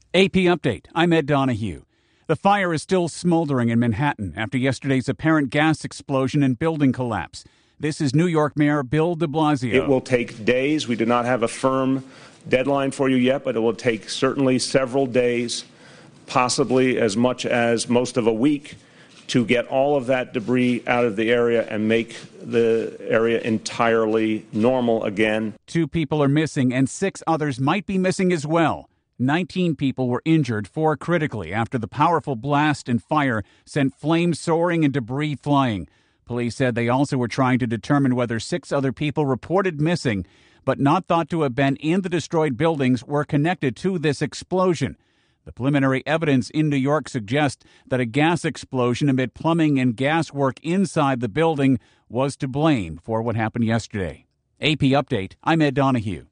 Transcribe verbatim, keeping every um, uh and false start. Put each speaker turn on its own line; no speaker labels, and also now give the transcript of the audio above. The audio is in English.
A P Update. I'm Ed Donahue. The fire is still smoldering in Manhattan after yesterday's apparent gas explosion and building collapse. This is New York Mayor Bill de Blasio.
It will take days. We do not have a firm deadline for you yet, but it will take certainly several days, possibly as much as most of a week, to get all of that debris out of the area and make the area entirely normal again.
Two people are missing and six others might be missing as well. nineteen people were injured, four critically, after the powerful blast and fire sent flames soaring and debris flying. Police said they also were trying to determine whether six other people reported missing, but not thought to have been in the destroyed buildings, were connected to this explosion. The preliminary evidence in New York suggests that a gas explosion amid plumbing and gas work inside the building was to blame for what happened yesterday. A P Update, I'm Ed Donahue.